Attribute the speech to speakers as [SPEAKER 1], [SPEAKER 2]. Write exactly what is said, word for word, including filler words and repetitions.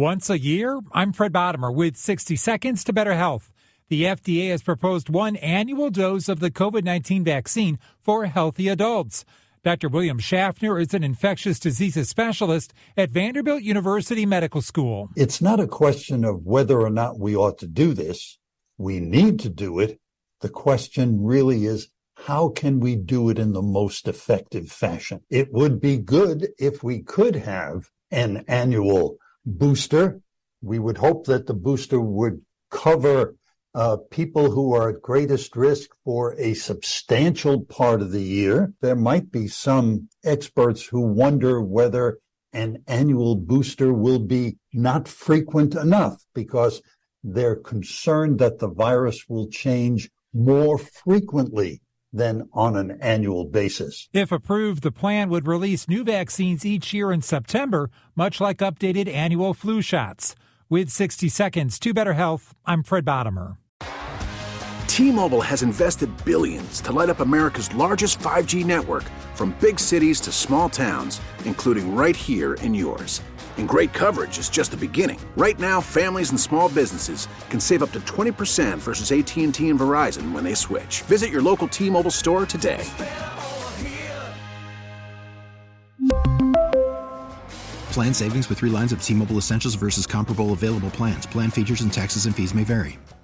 [SPEAKER 1] Once a year, I'm Fred Bottomer with sixty seconds to Better Health. The F D A has proposed one annual dose of the COVID nineteen vaccine for healthy adults. Doctor William Schaffner is an infectious diseases specialist at Vanderbilt University Medical School.
[SPEAKER 2] It's not a question of whether or not we ought to do this. We need to do it. The question really is, how can we do it in the most effective fashion? It would be good if we could have an annual booster. We would hope that the booster would cover uh, people who are at greatest risk for a substantial part of the year. There might be some experts who wonder whether an annual booster will be not frequent enough because they're concerned that the virus will change more frequently than on an annual basis.
[SPEAKER 1] If approved, the plan would release new vaccines each year in September, much like updated annual flu shots. With sixty seconds to Better Health, I'm Fred Bottomer.
[SPEAKER 3] T-Mobile has invested billions to light up America's largest five G network, from big cities to small towns, including right here in yours. And great coverage is just the beginning. Right now, families and small businesses can save up to twenty percent versus A T and T and Verizon when they switch. Visit your local T-Mobile store today.
[SPEAKER 4] Plan savings with three lines of T-Mobile Essentials versus comparable available plans. Plan features and taxes and fees may vary.